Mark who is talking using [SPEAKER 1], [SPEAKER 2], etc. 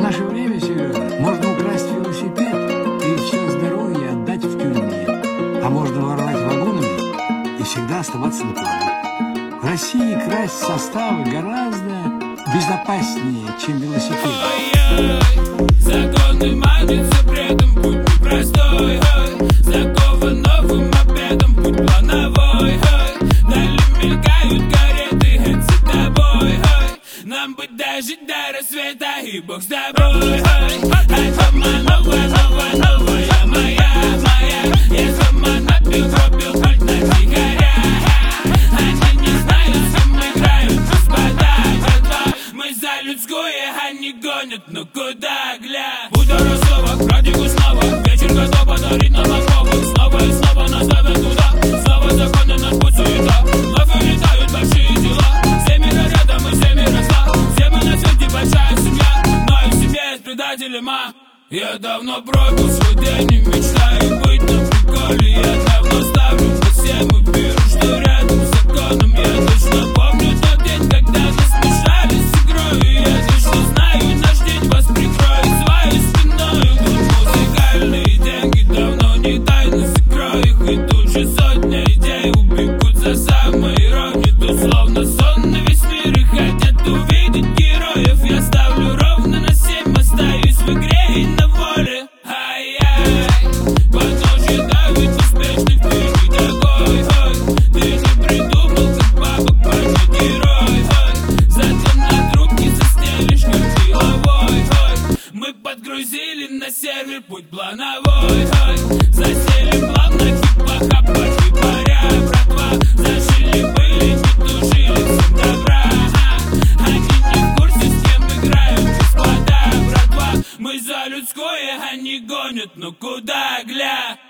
[SPEAKER 1] наше время, Сережа, можно украсть велосипед и все здоровье отдать в тюрьме. А можно воровать вагонами и всегда оставаться на плаву. В России красть составы гораздо безопаснее, чем велосипед.
[SPEAKER 2] Ой-ой, законы манятся, при этом путь непростой. Закован новым обедом, путь плановой. Дали мелькают кареты, за тобой. Нам бы дожить до рассвета, и Бог с тобой. Альфа-ма новая, новая, новая, моя. Я сама напил, хоть на тихоря. Они не знают, с кем играют, господа. Мы за людское, они гонят, но куда, гля. Удар снова, радику снова. Вечер готов подарить нам основу. Снова и снова нас ставят туда. Снова законы, наш путь суета. Вновь улетают большие дела. Семеро рядом и семеро зла. Все мы на свете большая семья, но и в семье есть предатели, ма. Я давно пропил свой день и мечтаю быть на приколе. Я давно ставлю по всем и беру, что рядом с законом. Я точно помню тот день, когда нас смешали с игрой. И я точно знаю, наш день вас прикроет своей спиной. Тут музыкальные деньги давно не тайны, закрой их. И тут же сотня идей убегут за самой иронией. Тут словно сон на весь мир и хотят увидеть героев. Я ставлю ровно на 7, остаюсь в игре и на воле. Ай-яй, подножье давит успешных, ты не такой, ты не придумал, как бабок поднять герой, зато на трубке застелишь, как деловой, мы подгрузили на сервер путь плановой, засели плавно, хип-хап, пошли паря, братва, зажили были, не тужили, всем добра, они не в курсе, с кем играем, господа, братва, мы за людское, они гонят, ну куда, гля?